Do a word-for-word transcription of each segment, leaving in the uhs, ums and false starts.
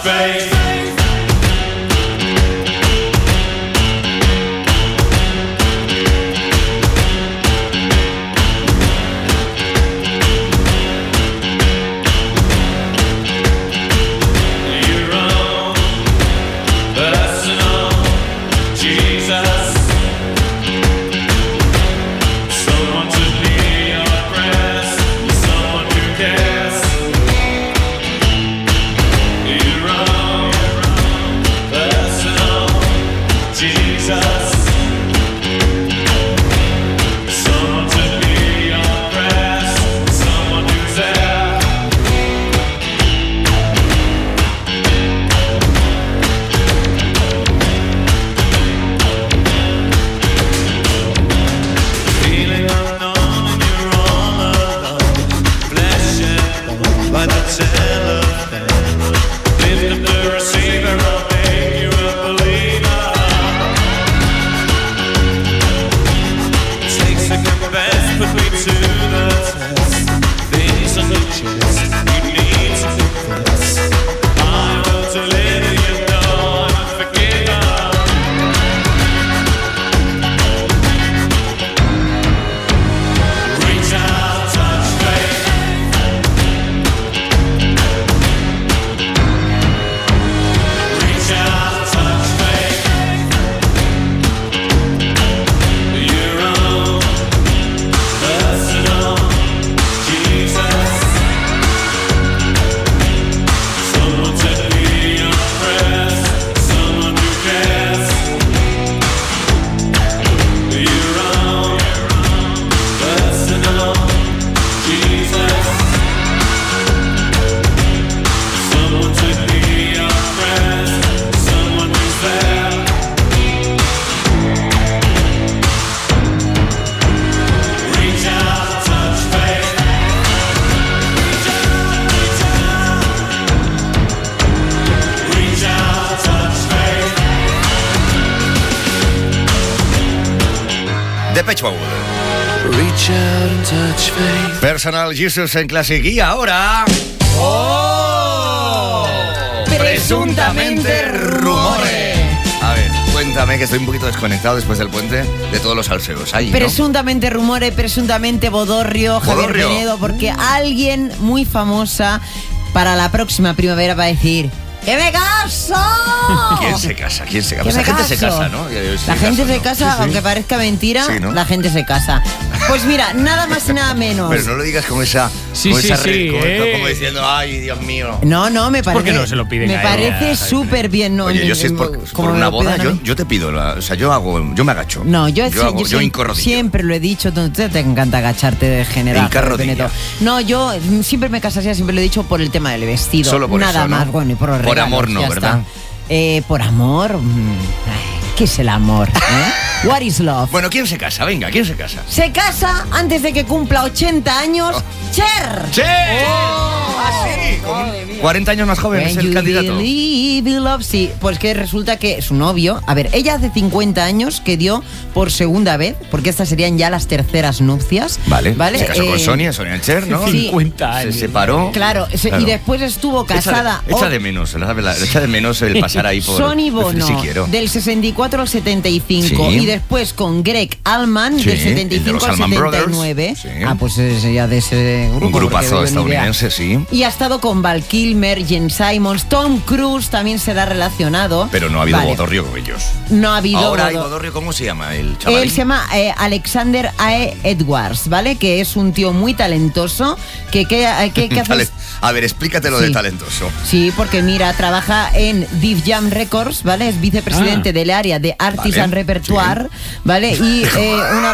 faith. Depeche Mode. Personal Jesus en Classic. Y ahora... ¡Oh! Presuntamente rumores. A ver, cuéntame, que estoy un poquito desconectado después del puente de todos los salseos. Ahí, ¿no? Presuntamente rumores, presuntamente bodorrio, Javier Bodorrio. Penedo, porque alguien muy famosa para la próxima primavera va a decir... ¡Que me caso! ¿Quién se casa? ¿Quién se casa? ¿Que La me gente se caso? casa, ¿no? La gente se ¿no? casa, Sí, sí. aunque parezca mentira, Sí, ¿no? la gente se casa. Pues mira, nada más y nada menos. Pero no lo digas con esa... Sí, con sí, esa sí, re- como, eh. como diciendo, ay, Dios mío. No, no, me parece... ¿Por qué no se lo piden Me a parece ella? súper bien. No, Oye, ni- yo si es por, como por me una lo boda, pidan a yo, mí. yo te pido, la, o sea, yo hago, yo me agacho. No, yo, yo, sí, hago, yo, yo sí, hincorrodillo. siempre lo he dicho, tú- te, te encanta agacharte de general. Hincarrodilla. Penedo. No, yo mm, siempre me casaría, siempre lo he dicho, por el tema del vestido. Solo por Nada eso, ¿no? más, bueno, y por los Por regalos, amor no, ya ¿verdad? está. Eh, por amor, mm, ay, ¿qué es el amor? ¿eh? What is love? Bueno, ¿quién se casa? Venga, ¿quién se casa? Se casa antes de que cumpla ochenta años, Cher. ¡Sí! ¡Ah, sí! Con cuarenta años más joven es When el you candidato. believe in love, sí, pues que resulta que su novio, a ver, ella hace cincuenta años que dio por segunda vez, porque estas serían ya las terceras nupcias. Vale, ¿vale? se casó con Eh, Sonia, Sonia Cher, ¿no? Sí. cincuenta años. Se separó. Claro, se- Claro. y después estuvo casada. Echa de, echa o- de menos, la verdad, echa de menos el pasar ahí por... Sonny Bono, Si quiero. del sesenta y cuatro al setenta y cinco. Sí. Y después con Greg Allman, Sí, del setenta y el de los cinco al Allman setenta y Brothers. nueve. Sí. Ah, pues es ya de ese grupo. Un grupazo porque yo ni idea. estadounidense, sí. Y ha estado con Val Kilmer, Jen Simons, Tom Cruise también se la ha relacionado. Pero no ha habido Vale. bodorrio con ellos. No ha habido Ahora hay bodo- bodorrio, ¿cómo se llama el chaval? Él se llama eh, Alexander A E. Edwards, ¿vale? Que es un tío muy talentoso. Que, que, que, que hace- Tale- A ver, explícatelo Sí. de talentoso. Sí, porque mira, trabaja en Def Jam Records, ¿vale? Es vicepresidente Ah. del área de Artist Vale, and Repertoire, ¿vale? Y eh, una,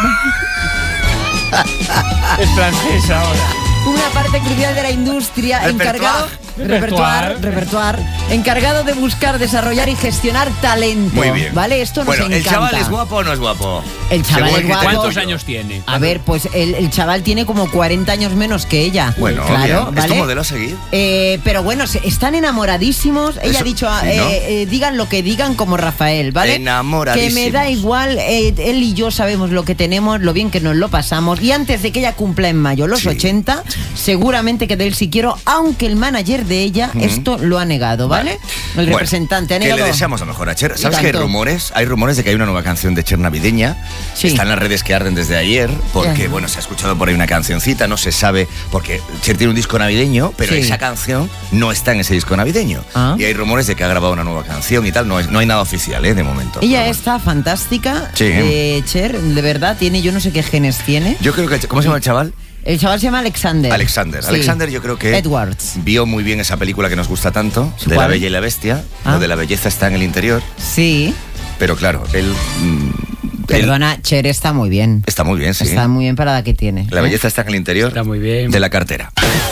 Es francés ahora. una parte crucial de la industria, Repertoire. encargado... Repertoire, Repertoire. repertoire, encargado de buscar, desarrollar y gestionar talento. Muy bien. ¿Vale? Esto nos Bueno, ¿el encanta. chaval es guapo o no es guapo? El chaval Según es guapo. criterio ¿Cuántos tuyo. años tiene? A ver, pues el, el chaval tiene como cuarenta años menos que ella. Bueno, claro, bien. ¿Es tu ¿vale? modelo a seguir? Eh, pero bueno, se- están enamoradísimos. Ella Eso, ha dicho, sí, eh, ¿no? eh, digan lo que digan como Rafael, ¿vale? Enamoradísimos. Que me da igual, eh, él y yo sabemos lo que tenemos, lo bien que nos lo pasamos. Y antes de que ella cumpla en mayo los Sí. ochenta, seguramente que de él sí quiero, aunque el manager de ella uh-huh. esto lo ha negado, ¿vale? vale. El representante bueno, ha negado. Que le deseamos lo mejor a Cher. ¿Sabes que hay rumores? Hay rumores de que hay una nueva canción de Cher navideña. Sí. Está en las redes que arden desde ayer, porque, yeah. bueno, se ha escuchado por ahí una cancioncita, no se sabe, porque Cher tiene un disco navideño, pero sí. esa canción no está en ese disco navideño. ¿Ah? Y hay rumores de que ha grabado una nueva canción y tal. No, es, no hay nada oficial, ¿eh? De momento. Ella bueno. está fantástica. Sí. Eh, Cher, de verdad, tiene, yo no sé qué genes tiene. Yo creo que... ¿Cómo se llama el chaval? El chaval se llama Alexander. Alexander. Sí. Alexander yo creo que Edwards. Vio muy bien esa película que nos gusta tanto, de ¿Cuál? La Bella y la Bestia. Ah. Lo de la belleza está en el interior. Sí. Pero claro, él... Mmm, Perdona, él, Cher está muy bien. Está muy bien, sí. Está muy bien para la que tiene. La ¿eh? belleza está en el interior. Está muy bien. De la cartera.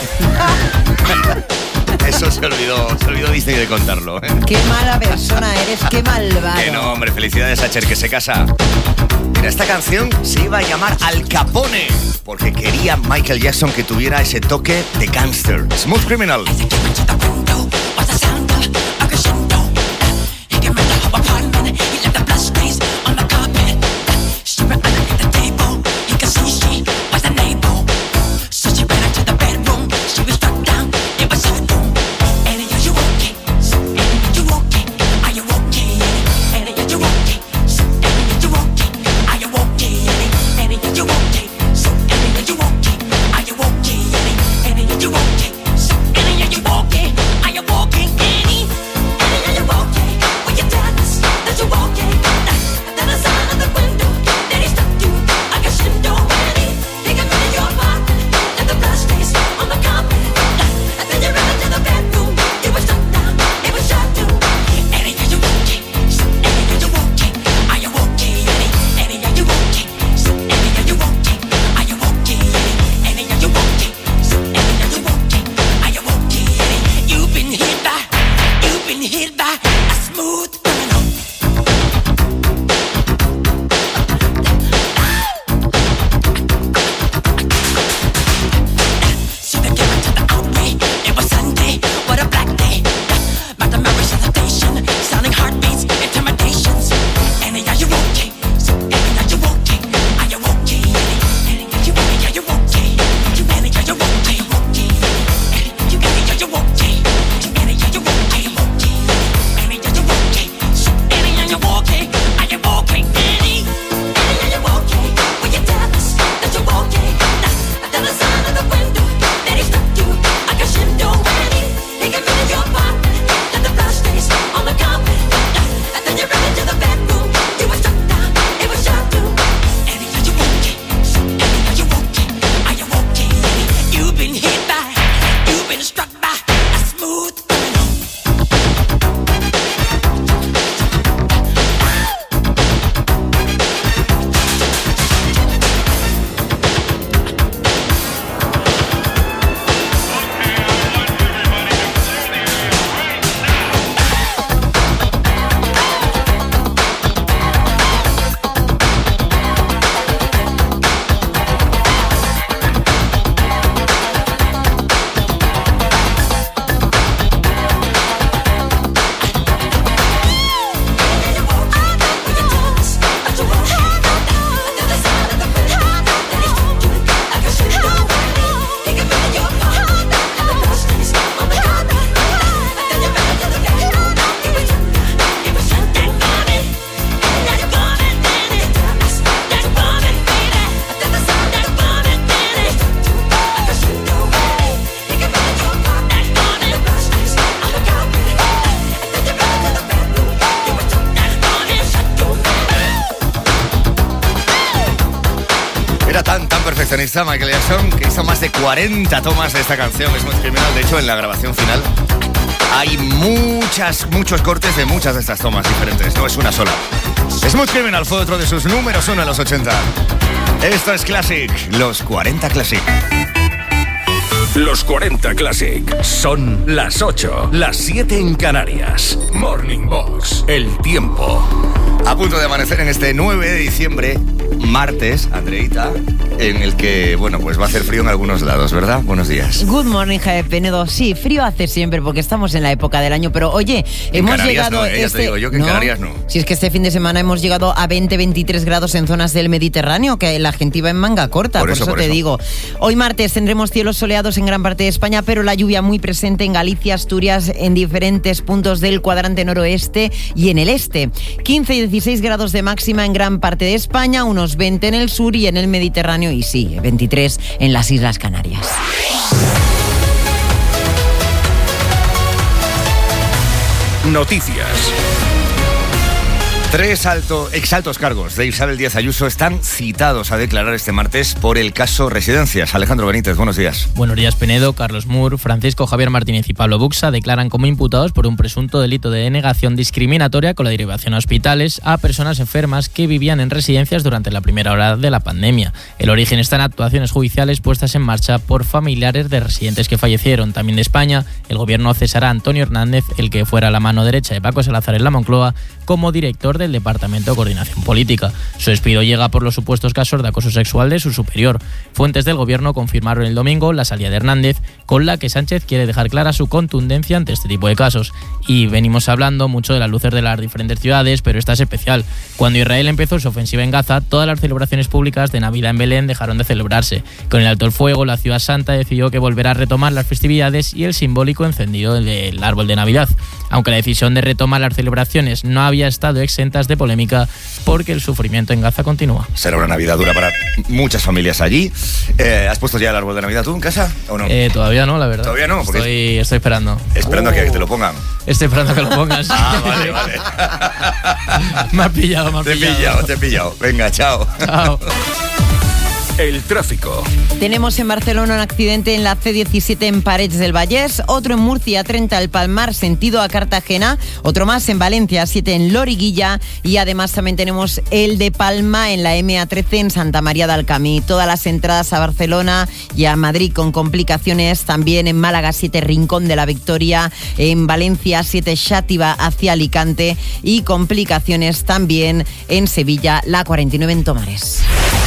Eso se olvidó, se olvidó Disney de contarlo. ¿eh? Qué mala persona eres, qué malvado. Que no, hombre, felicidades a Cher, que se casa. Mira, esta canción se iba a llamar Al Capone, porque quería Michael Jackson que tuviera ese toque de gangster. Smooth Criminal. Perfeccionista Michael Jackson, que hizo más de cuarenta tomas de esta canción, es muy criminal. De hecho, en la grabación final hay muchas, muchos cortes de muchas de estas tomas diferentes, no es una sola. Smooth Criminal fue otro de sus números uno en los ochenta. Esto es Classic, los cuarenta Classic. Los cuarenta Classic son las ocho, las siete en Canarias. Morning Box, el tiempo. A punto de amanecer en este nueve de diciembre martes, Andreita, en el que, bueno, pues va a hacer frío en algunos lados, ¿verdad? Buenos días. Good morning, Jaime Penedo. Sí, frío hace siempre porque estamos en la época del año, pero oye, en hemos Canarias llegado... No, eh, ya este... te digo yo que en ¿no? Canarias no. Si es que este fin de semana hemos llegado a veinte, veintitrés grados en zonas del Mediterráneo, que la gente iba en manga corta, por, por eso, eso por te eso. digo. Hoy martes tendremos cielos soleados en gran parte de España, pero la lluvia muy presente en Galicia, Asturias, en diferentes puntos del cuadrante noroeste y en el este. quince y dieciséis grados de máxima en gran parte de España, unos veinte en el sur y en el Mediterráneo, y sí, veintitrés en las Islas Canarias. Noticias. Tres alto, exaltos cargos de Isabel Díaz Ayuso están citados a declarar este martes por el caso Residencias. Alejandro Benítez, buenos días. Buenos días, Penedo. Carlos Moore, Francisco Javier Martínez y Pablo Buxa declaran como imputados por un presunto delito de denegación discriminatoria con la derivación a hospitales a personas enfermas que vivían en residencias durante la primera hora de la pandemia. El origen está en actuaciones judiciales puestas en marcha por familiares de residentes que fallecieron. También de España, el gobierno cesará a Antonio Hernández, el que fuera la mano derecha de Paco Salazar en la Moncloa, como director del Departamento de Coordinación Política. Su despido llega por los supuestos casos de acoso sexual de su superior. Fuentes del gobierno confirmaron el domingo la salida de Hernández, con la que Sánchez quiere dejar clara su contundencia ante este tipo de casos. Y venimos hablando mucho de las luces de las diferentes ciudades, pero esta es especial. Cuando Israel empezó su ofensiva en Gaza, todas las celebraciones públicas de Navidad en Belén dejaron de celebrarse. Con el alto el fuego, la ciudad santa decidió que volverá a retomar las festividades y el simbólico encendido del árbol de Navidad. Aunque la decisión de retomar las celebraciones no había estado exentas de polémica, porque el sufrimiento en Gaza continúa. Será una Navidad dura para muchas familias allí. Eh, ¿Has puesto ya el árbol de Navidad tú en casa o no? Eh, todavía no, la verdad. Todavía no, porque estoy, estoy esperando. Esperando uh. a que te lo pongan. Estoy esperando a que lo pongas. Ah, vale, vale. Me has pillado, me has te pillado. Te he pillado, te he pillado. Venga, chao. Chao. El tráfico. Tenemos en Barcelona un accidente en la ce diecisiete en Parets del Vallès, otro en Murcia, treinta El Palmar, sentido a Cartagena, otro más en Valencia, siete en Loriguilla, y además también tenemos el de Palma en la eme a trece en Santa María del Camí. Todas las entradas a Barcelona y a Madrid con complicaciones, también en Málaga, siete Rincón de la Victoria, en Valencia, siete Xàtiva hacia Alicante, y complicaciones también en Sevilla, la cuarenta y nueve en Tomares.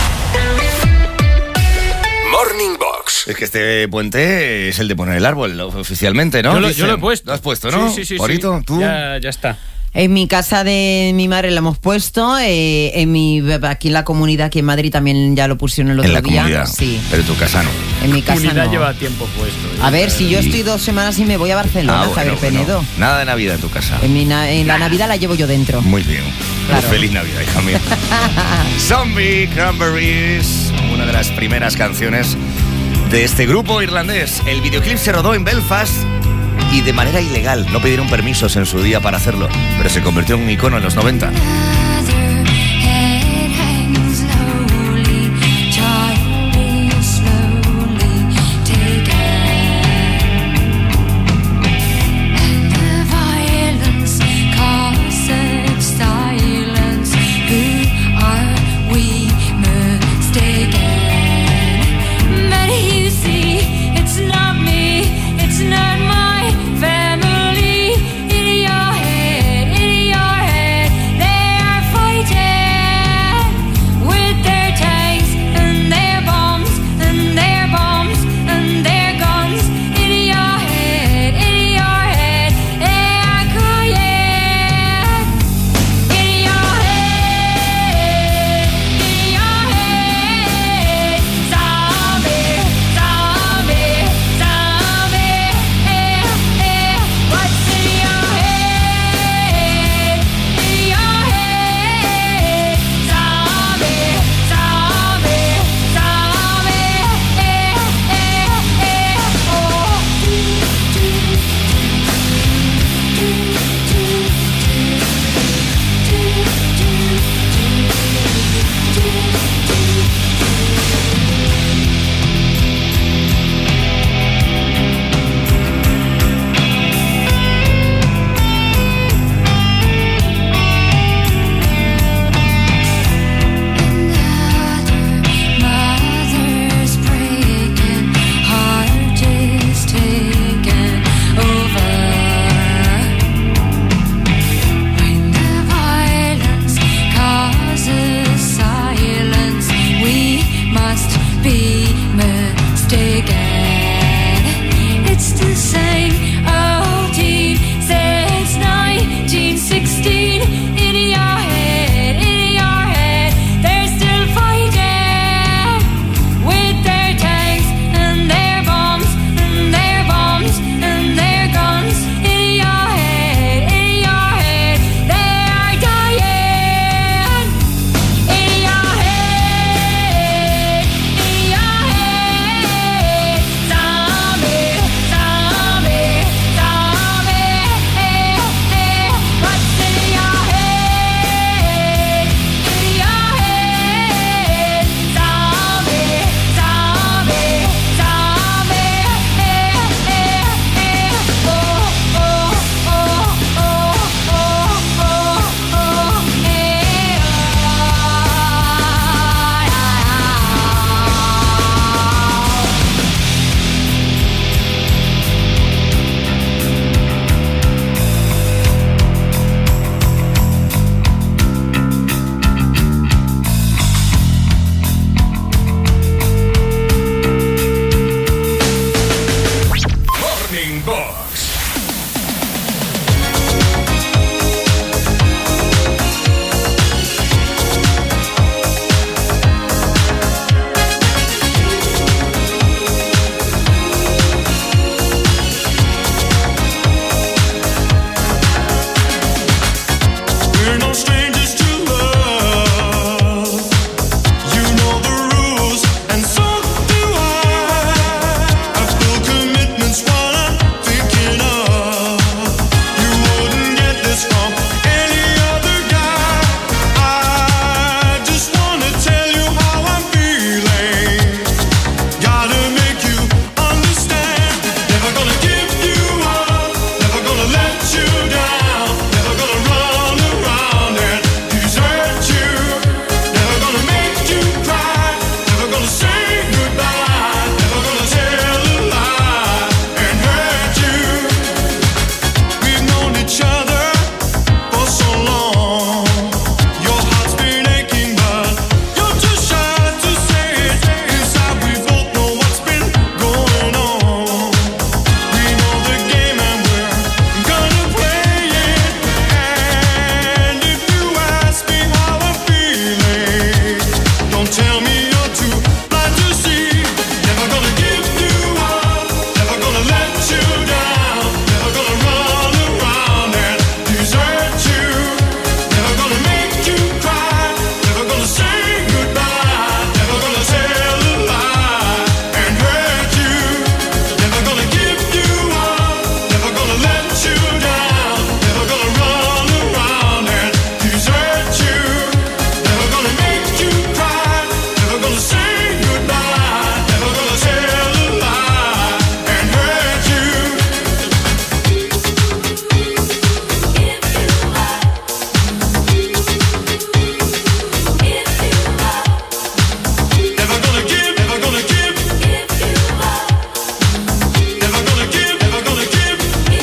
Morning Box. Es que este puente es el de poner el árbol oficialmente, ¿no? Yo lo, yo lo he puesto. Lo has puesto, ¿no? Sí, sí, sí. Bonito, sí. ¿tú? Ya, ya está. En mi casa de mi madre lo hemos puesto, eh, en mi aquí en la comunidad, aquí en Madrid también ya lo pusieron el otro en la día. Comunidad, sí. Pero en tu casa no. En mi casa comunidad no. lleva tiempo puesto. ¿eh? A ver, si yo estoy dos semanas y me voy a Barcelona, Ah, bueno, Javier bueno. Penedo. Nada de Navidad en tu casa. En, mi na- en la Navidad la llevo yo dentro. Muy bien. Claro. Feliz Navidad, hija mía. Zombie Cranberries, una de las primeras canciones de este grupo irlandés. El videoclip se rodó en Belfast y de manera ilegal. No pidieron permisos en su día para hacerlo, pero se convirtió en un icono en los noventa. Family in your head, in your head, they are be mistaken. It's the same old team since nineteen sixteen. In your head, in your head, they're still fighting with their tanks and their bombs and their bombs and their guns. In your head, in your head, they are dying. In your head, in your head, zombie, zombie, zombie. What's in your head? In your head, zombie, zombie, zombie. Oh, oh, oh, oh, oh, oh, oh, Morning Box. We're no strangers to love. You know the rules, and so do I. I feel commitment's what I'm thinking of. You wouldn't get this from any other guy. I just wanna tell you how I'm feeling. Gotta make you understand. Never gonna give you up. Never gonna let you down. Never gonna run around and desert you. Never gonna make you cry. Never gonna say goodbye. Never gonna tell a lie and hurt you. We've known each other for so long. Your heart's been aching, but you're too shy to say it. Inside we both know what's been going on. We know the game and we're gonna play it. And if you ask me how I'm feeling, don't tell me you're too blind to see. Never gonna give you up. Never gonna let you down. Never gonna run around and desert you. Never gonna make you cry. Never gonna say goodbye. Never gonna tell a lie and hurt you. Never gonna give you up. Never gonna let you down. Never gonna run around and desert you. Never gonna make you cry. Never gonna say goodbye. Never gonna tell a lie and hurt you. Never gonna give, never gonna give. Never gonna give, never gonna give.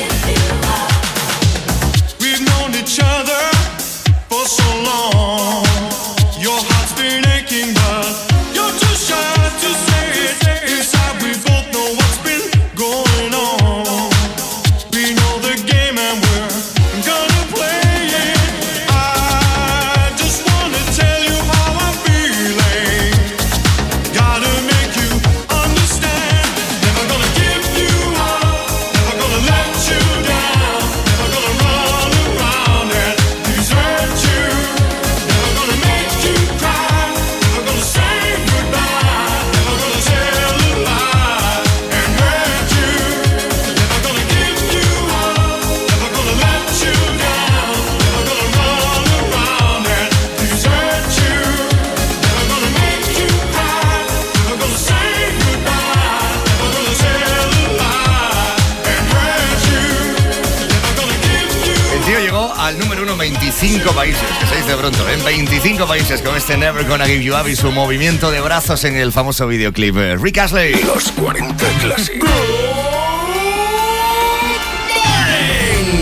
We've known each other for so long. Your heart's been aching, but you're too shy to say it. Inside we both know what's been going on. We know the game and we're gonna play it. I just wanna tell you how I'm feeling. Gotta make you understand. Never gonna give you up. Never gonna let you down. Never gonna run around and desert you. Never gonna make you cry. Never gonna say goodbye. Never gonna tell a lie and hurt you. Never gonna give you up. Never gonna let you down. Never gonna run around and desert you. Never gonna make you cry. Never gonna say goodbye. Never gonna tell a lie and hurt you. Never gonna give you. El tío llegó al número uno en veinticinco países, que se dice pronto, en veinticinco países con este Never Gonna Give You Up y su movimiento de brazos en el famoso videoclip. Rick Astley. Los cuarenta Classic. Un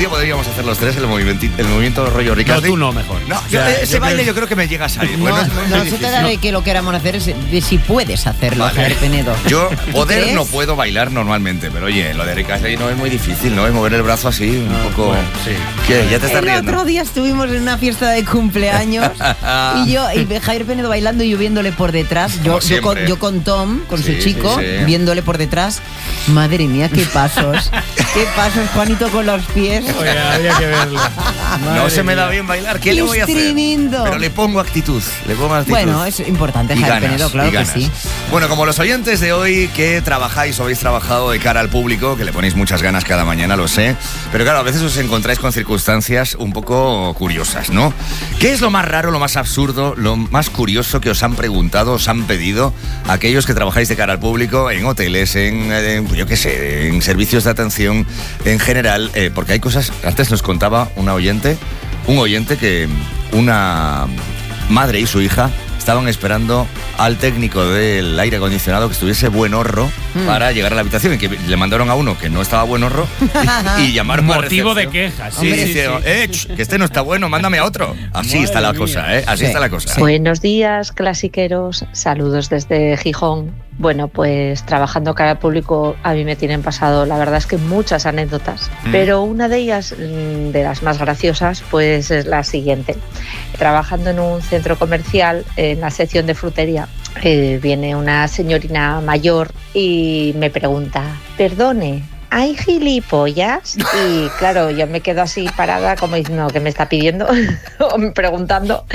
día podríamos hacer los tres el movimiento, el movimiento rollo Ricardo. No, tú no, mejor. No, O yo, sea, ese yo baile creo- yo creo que me llega a salir. No, Bueno, es muy no se difícil. trata de que lo queramos hacer, es de si puedes hacerlo, Vale. Javier Penedo. Yo poder crees? no puedo bailar normalmente, pero oye, lo de Rick Astley no es muy difícil, ¿no? Es mover el brazo así, un poco... bueno, sí. ¿Qué? ¿Ya te estás El riendo? otro día estuvimos en una fiesta de cumpleaños y yo y Javier Penedo bailando y yo viéndole por detrás. Yo, Como yo, con, siempre. yo con Tom, con Sí, su chico, sí, sí. viéndole por detrás. Madre mía, qué pasos. Qué pasos, Juanito, con los pies. Oye, habría que verlo. No Madre se me da mía. bien bailar, ¿qué le voy a hacer? tremendo. Pero le pongo actitud, le pongo actitud. Bueno, es importante, Y Javier ganas, Penedo, claro y que ganas. sí. Bueno, como los oyentes de hoy que trabajáis o habéis trabajado de cara al público, que le ponéis muchas ganas cada mañana, lo sé, pero claro, a veces os encontráis con circunstancias un poco curiosas, ¿no? ¿Qué es lo más raro, lo más absurdo, lo más curioso que os han preguntado, os han pedido aquellos que trabajáis de cara al público en hoteles, en, en, yo qué sé, en servicios de atención en general? Eh, porque hay cosas, antes nos contaba una oyente, un oyente que una madre y su hija estaban esperando al técnico del aire acondicionado que estuviese buen horro Mm. para llegar a la habitación, y que le mandaron a uno que no estaba buen horro y, y llamaron a Motivo de recepción. queja, sí, Sí, Hombre, sí, sí, sí. Eh, ch, que este no está bueno, mándame a otro. Así Madre está la mía. cosa, ¿eh? Así Sí, está la cosa. sí. Buenos días, clasiqueros. Saludos desde Gijón. Bueno, pues trabajando cara al público a mí me tienen pasado, la verdad es que muchas anécdotas, Mm. pero una de ellas, mm, de las más graciosas, pues es la siguiente. Trabajando en un centro comercial, en la sección de frutería, eh, viene una señorina mayor y me pregunta, perdone, ¿hay gilipollas? Y claro, yo me quedo así parada como diciendo, ¿qué me está pidiendo? o me preguntando.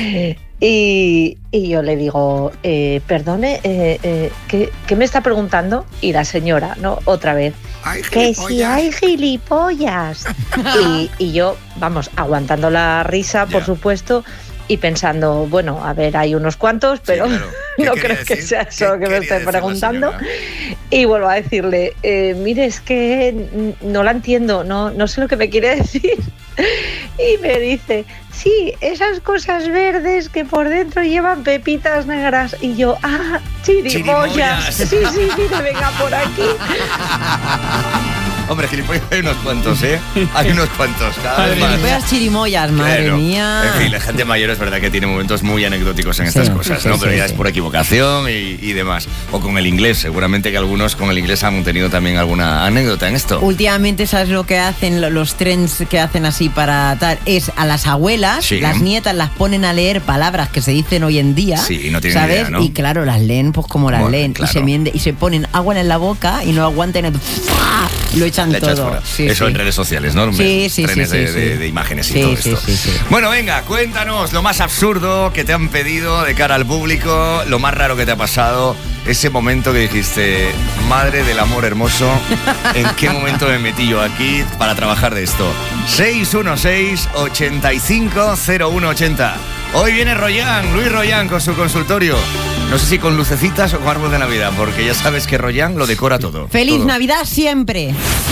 Y, y yo le digo, eh, perdone, eh, eh, ¿qué, qué me está preguntando? Y la señora, ¿no? Otra vez, Ay, que si hay gilipollas. y, y yo, vamos, aguantando la risa, por Ya. supuesto, y pensando, bueno, a ver, hay unos cuantos, pero claro. ¿Qué no quería creo que decir? sea ¿Qué eso que me quería esté decir la preguntando. señora? Y vuelvo a decirle, eh, mire, es que n- no la entiendo, no, no sé lo que me quiere decir. Y me dice, sí, esas cosas verdes que por dentro llevan pepitas negras. Y yo, ah, chirimoyas. Chirimoyas. Sí, sí, mire, venga por aquí. Hombre, gilipollas hay unos cuantos, ¿eh? Hay unos cuantos, cada vez más. Gilipollas chirimoyas, madre Claro. mía. En fin, la gente mayor es verdad que tiene momentos muy anecdóticos en estas Sí, cosas, sí, ¿no? sí, Pero ya sí. es por equivocación y, y demás. O con el inglés, seguramente que algunos con el inglés han tenido también alguna anécdota en esto. Últimamente, ¿sabes lo que hacen lo- los trends que hacen así para tal? Es a las abuelas, Sí. las nietas las ponen a leer palabras que se dicen hoy en día. Sí, no tienen ¿sabes? idea, ¿no? Y claro, las leen pues como las Bueno, leen. claro. Y, se miende- y se ponen agua en la boca y no aguantan. Y ¡fua! Lo echan Le echas todo. fuera. Sí, Eso sí. en redes sociales, ¿no? Sí, sí, Trenes sí, de, sí, de- sí. de imágenes y Sí, todo sí, esto. sí, sí. Bueno, venga, cuéntanos lo más absurdo que te han pedido de cara al público, lo más raro que te ha pasado, ese momento que dijiste, madre del amor hermoso, ¿en qué momento me metí yo aquí para trabajar de esto? seis uno seis, ocho cinco cero uno ocho cero. Hoy viene Royan, Luis Royan con su consultorio. No sé si con lucecitas o con árbol de Navidad, porque ya sabes que Royan lo decora todo. ¡Feliz todo. Navidad siempre!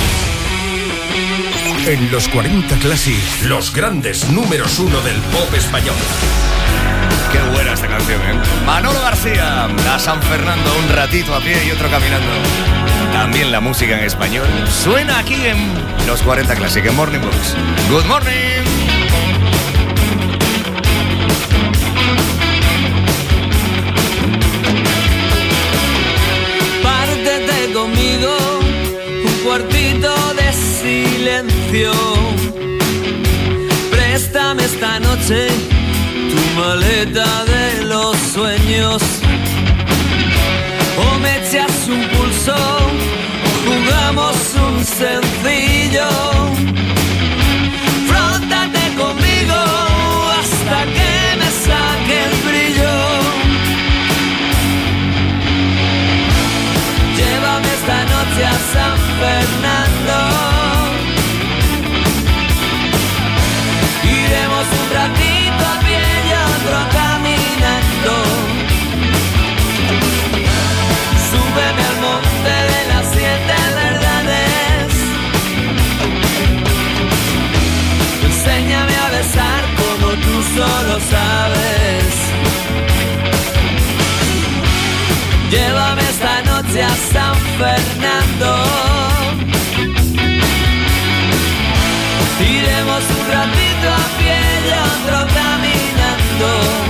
En los cuarenta Classic, los grandes números uno del pop español. Qué buena esta canción, ¿eh? Manolo García, a San Fernando, un ratito a pie y otro caminando. También la música en español suena aquí en los cuarenta Classic, en Morning Box. Good morning. Pártete conmigo, un cuartito de silencio. Préstame esta noche tu maleta de los sueños. O me echas un pulso, o jugamos un sencillo. Frótate conmigo hasta que me saque el brillo. Llévame esta noche a San Fernando. Iremos un ratito a pie y otro caminando. Súbeme al monte de las siete verdades. Enséñame a besar como tú solo sabes. Llévame esta noche a San Fernando. Iremos un ratito a pie y otro caminando.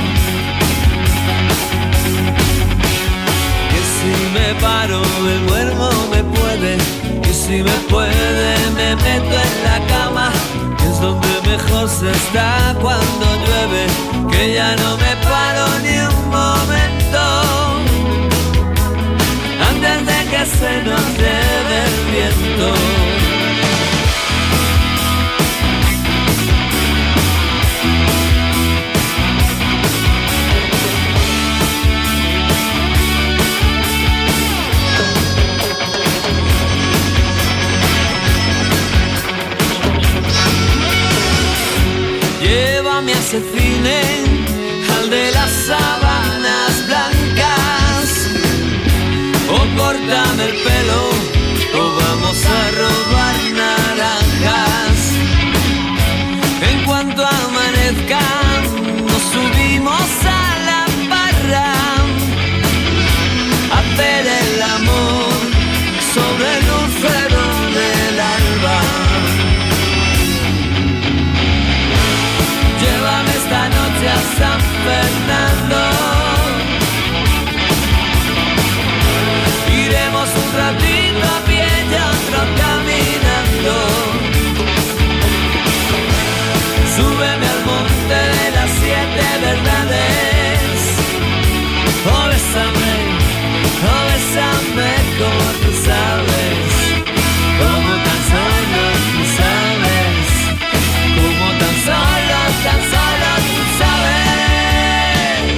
Que si me paro me duermo, me puede. Que si me puede me meto en la cama, que es donde mejor se está cuando llueve. Que ya no me paro ni un momento antes de que se nos lleve el viento. Llévame a ese cine, al de las sábanas blancas, o córtame el pelo, o vamos a robar naranjas. En cuanto amanezca, nos subimos a la barra, a hacer el amor sobre el lucero del alba. Llévame esta noche a San Fernando. Iremos un ratito a pie y otro caminando. Súbeme al monte de las siete verdades. Oh, bésame, oh, bésame como tú sabes. Como tan solo tú sabes. Como tan solo, tan solo tú sabes.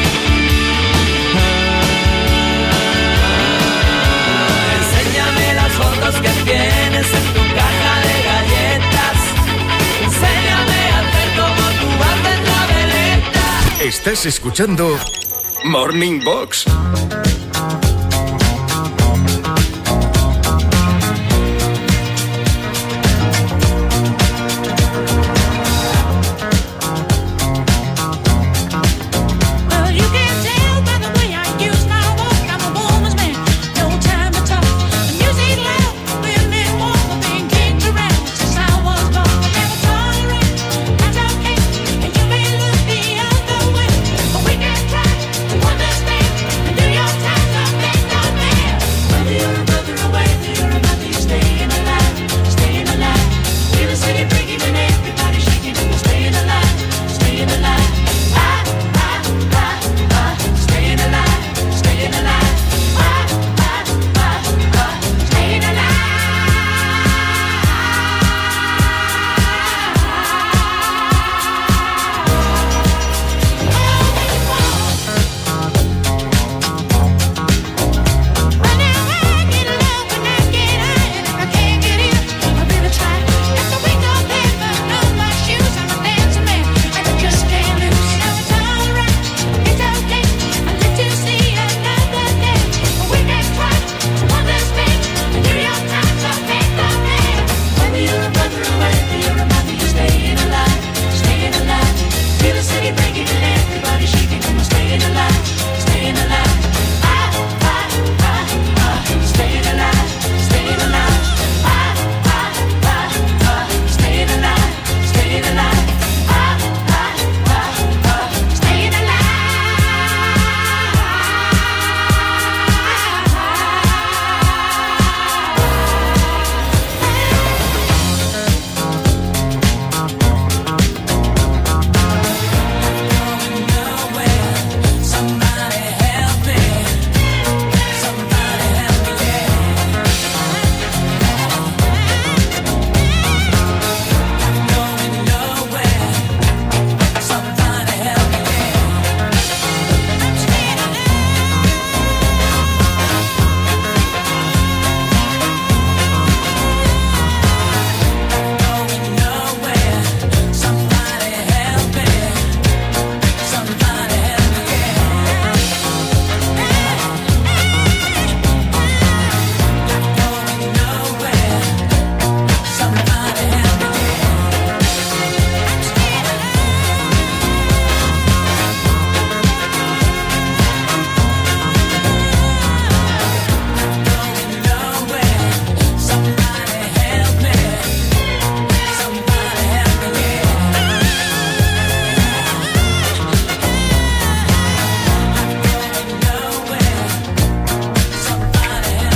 Ah, enséñame las fotos que tienes en tu caja de galletas. Enséñame a hacer como tú haces la veleta. Estás escuchando Morning Box. Your time.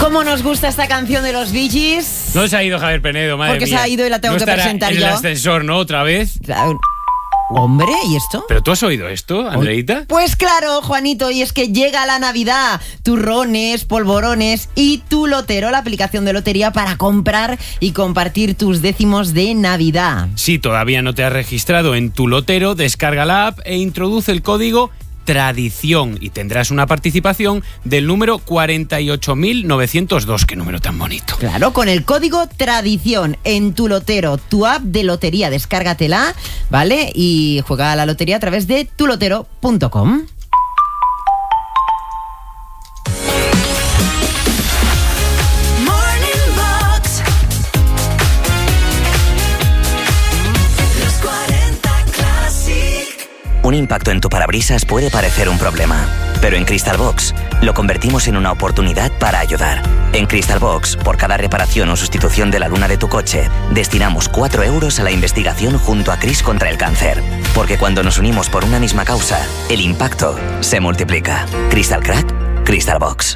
¿Cómo nos gusta esta canción de los Bee Gees? No se ha ido Javier Penedo, madre Porque mía. se ha ido y la tengo no que presentar en yo. En el ascensor, ¿no? Otra vez. Claro. Hombre, ¿y esto? ¿Pero tú has oído esto, Andreita? Pues claro, Juanito, y es que llega la Navidad. Turrones, polvorones y Tu Lotero, la aplicación de lotería para comprar y compartir tus décimos de Navidad. Si todavía no te has registrado en Tu Lotero, descarga la app e introduce el código Tradición y tendrás una participación del número cuarenta y ocho mil novecientos dos. Qué número tan bonito. Claro, con el código Tradición en Tu Lotero, tu app de lotería, descárgatela, ¿vale? Y juega a la lotería a través de tu lotero punto com. Un impacto en tu parabrisas puede parecer un problema, pero en Crystal Box lo convertimos en una oportunidad para ayudar. En Crystal Box, por cada reparación o sustitución de la luna de tu coche, destinamos cuatro euros a la investigación junto a Cris contra el cáncer. Porque cuando nos unimos por una misma causa, el impacto se multiplica. Crystal Crack, Crystal Box.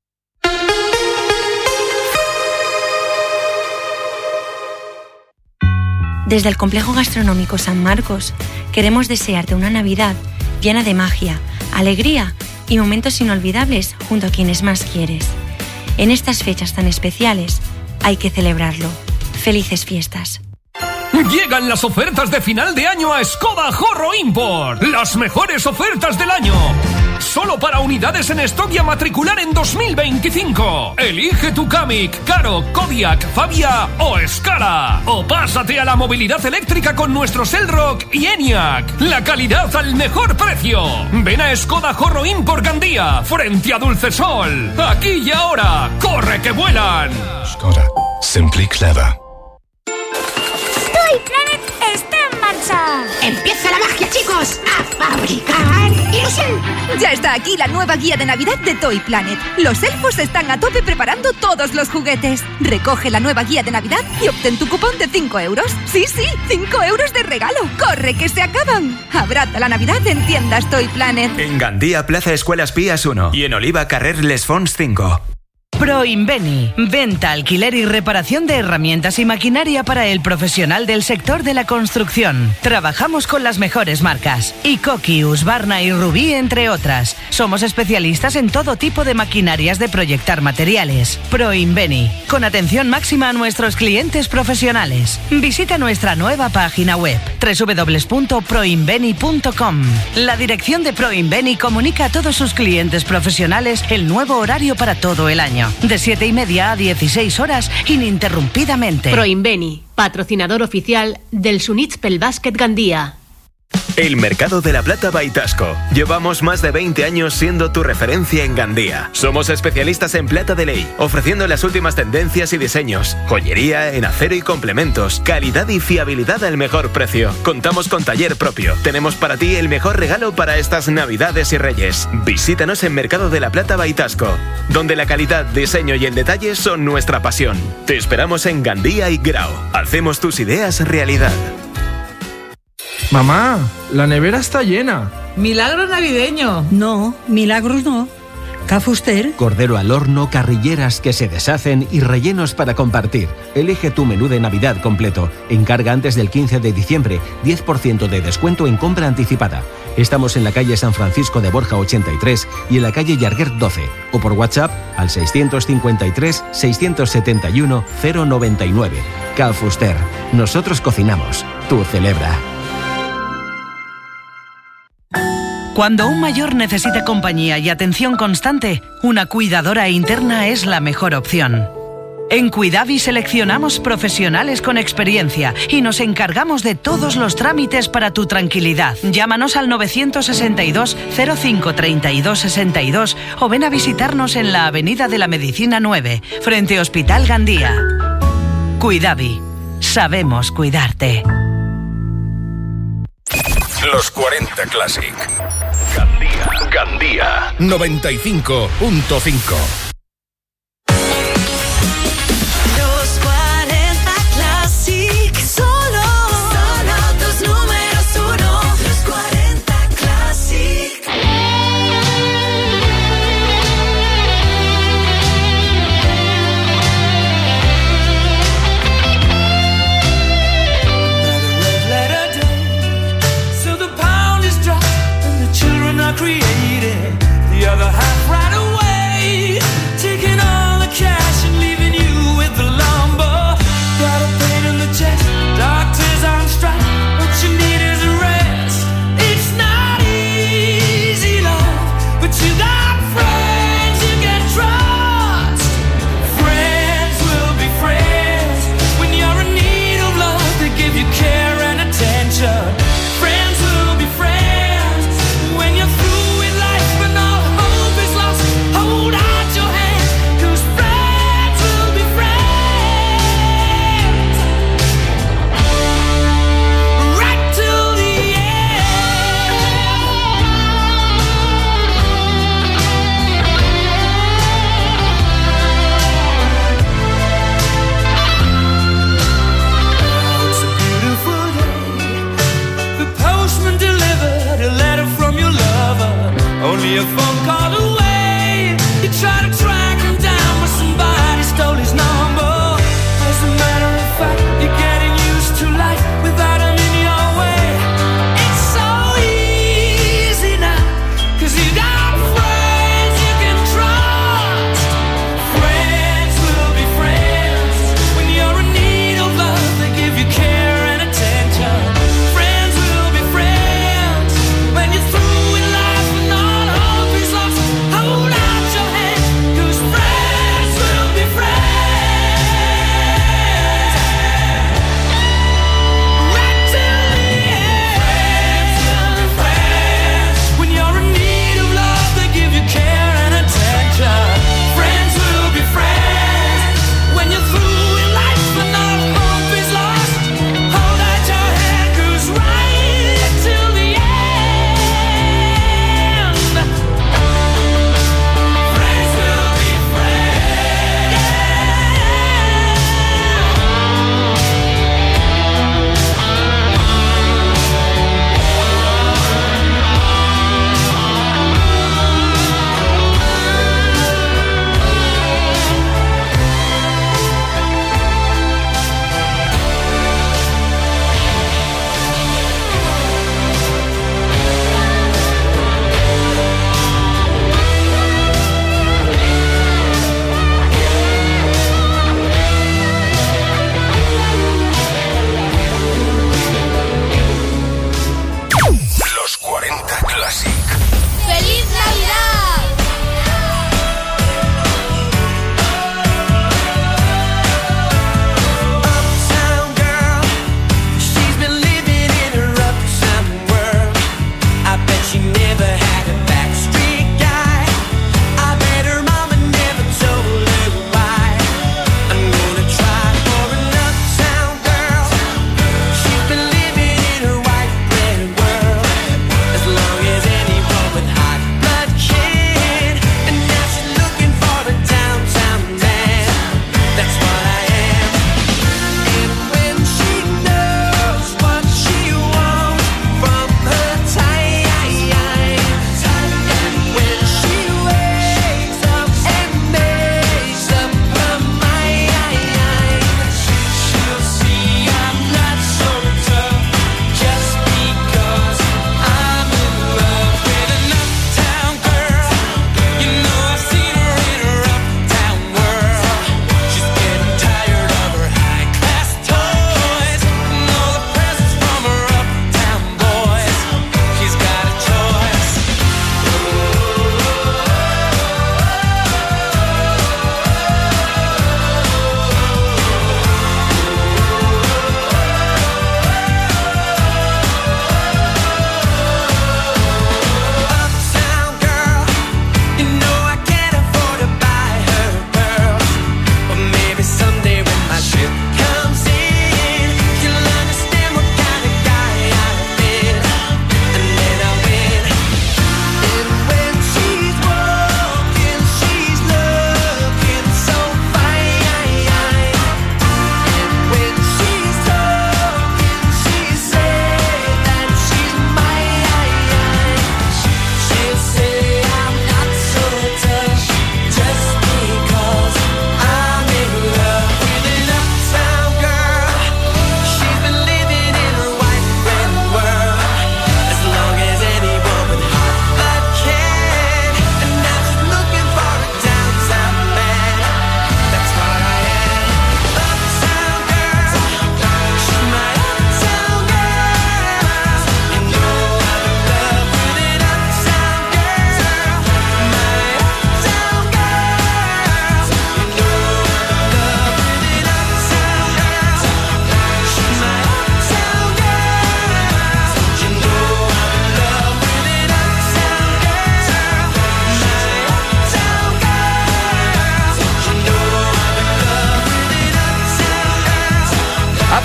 Desde el Complejo Gastronómico San Marcos queremos desearte una Navidad llena de magia, alegría y momentos inolvidables junto a quienes más quieres. En estas fechas tan especiales hay que celebrarlo. Felices fiestas. Llegan las ofertas de final de año a Skoda Horro Import. Las mejores ofertas del año. Solo para unidades en stock y a matricular en dos mil veinticinco. Elige tu Kamiq, Karo, Kodiaq, Fabia o Scala. O pásate a la movilidad eléctrica con nuestros Elrock y Enyaq. La calidad al mejor precio. Ven a Skoda Horro Import Gandía, frente a Dulcesol. Aquí y ahora. ¡Corre que vuelan! Skoda. Simply clever. Toy Planet está en marcha. ¡Empieza la magia, chicos! ¡A fabricar ilusión! Ya está aquí la nueva guía de Navidad de Toy Planet. Los elfos están a tope preparando todos los juguetes. Recoge la nueva guía de Navidad y obtén tu cupón de cinco euros. Sí, sí, cinco euros de regalo. ¡Corre que se acaban! Abraza la Navidad en tiendas Toy Planet. En Gandía, Plaza Escuelas Pías uno. Y en Oliva, Carrer Les Fonts cinco. Proinveni, venta, alquiler y reparación de herramientas y maquinaria para el profesional del sector de la construcción. Trabajamos con las mejores marcas, Ikoki, Husqvarna y Rubí, entre otras. Somos especialistas en todo tipo de maquinarias de proyectar materiales. Proinveni, con atención máxima a nuestros clientes profesionales. Visita nuestra nueva página web, doble u doble u doble u punto proinveni punto com. La dirección de Proinveni comunica a todos sus clientes profesionales el nuevo horario para todo el año. De siete y media a dieciséis horas, ininterrumpidamente. Proinveni, patrocinador oficial del Sunitspel Basket Gandía. El Mercado de la Plata Baitasco. Llevamos más de veinte años siendo tu referencia en Gandía. Somos especialistas en plata de ley, ofreciendo las últimas tendencias y diseños, joyería en acero y complementos, calidad y fiabilidad al mejor precio. Contamos con taller propio. Tenemos para ti el mejor regalo para estas Navidades y Reyes. Visítanos en Mercado de la Plata Baitasco, donde la calidad, diseño y el detalle son nuestra pasión. Te esperamos en Gandía y Grau. Hacemos tus ideas realidad. Mamá, la nevera está llena. ¿Milagro navideño? No, milagros no. Cafuster. Cordero al horno, carrilleras que se deshacen y rellenos para compartir. Elige tu menú de Navidad completo. Encarga antes del quince de diciembre. diez por ciento de descuento en compra anticipada. Estamos en la calle San Francisco de Borja ochenta y tres y en la calle Yarguer doce. O por WhatsApp al seiscientos cincuenta y tres, seiscientos setenta y uno, cero noventa y nueve. Cafuster. Nosotros cocinamos. Tú celebra. Cuando un mayor necesita compañía y atención constante, una cuidadora interna es la mejor opción. En Cuidavi seleccionamos profesionales con experiencia y nos encargamos de todos los trámites para tu tranquilidad. Llámanos al novecientos sesenta y dos, cero cinco treinta y dos sesenta y dos o ven a visitarnos en la Avenida de la Medicina nueve, frente Hospital Gandía. Cuidavi. Sabemos cuidarte. Los cuarenta Classic. Gandía. Gandía. noventa y cinco punto cinco. Los cuarenta Classic. Solo, solo tus números uno. Los cuarenta Classic.